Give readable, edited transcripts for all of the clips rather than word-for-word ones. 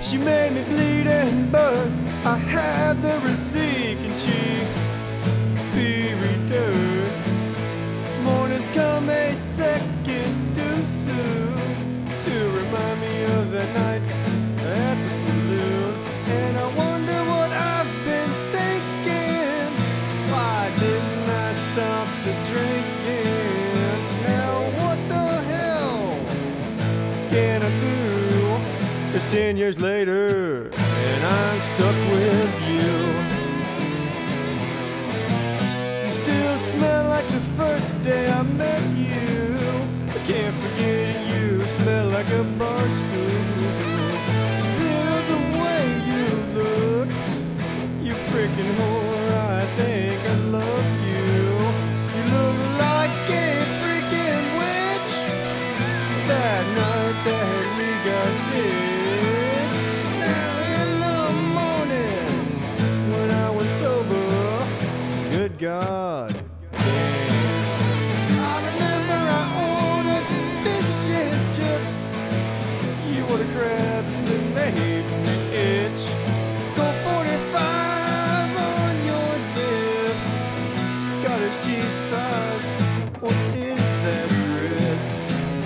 She made me bleed and burn. I had the receipt, and she be returned. Mornings come a second too soon to remind me of that night at the saloon. And I wonder what I've been thinking. Why didn't I stop the drinking? Now what the hell can I do? 'Cause 10 years later, and I'm stuck with you. You still smell like the first day I met you. I can't forget you smell like a bar stool. Bit of the way you look, you freaking whore, I think I love you. You look like a freaking witch that night that we got this. Now in the morning when I was sober, good God. I remember I ordered fish and chips. You ordered crabs that made me itch. Go 45 on your lips. Cottage cheese thighs. What is that, grits?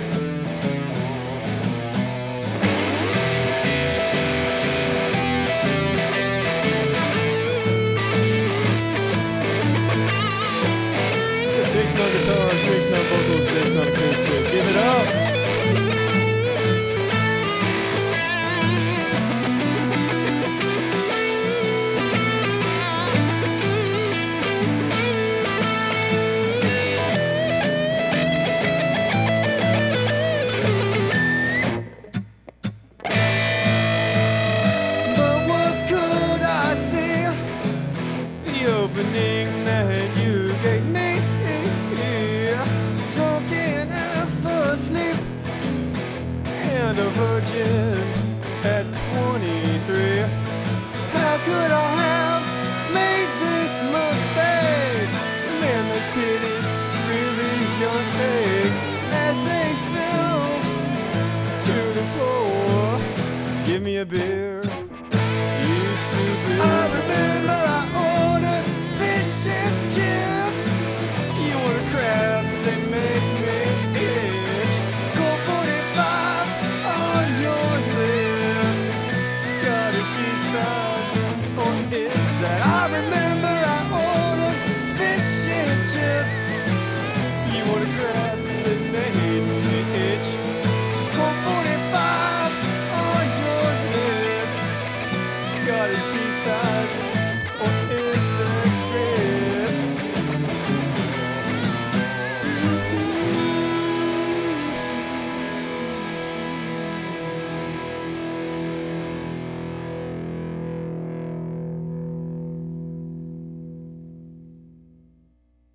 Jason on guitars, Jason on vocals, Jason on acoustic. Give it up! But what could I see? The opening that you gave me. Drunken for sleep and a virgin at 23. How could I have made this mistake? Man, those titties really are fake as they fell to the floor. Give me a beer, you stupid. I remember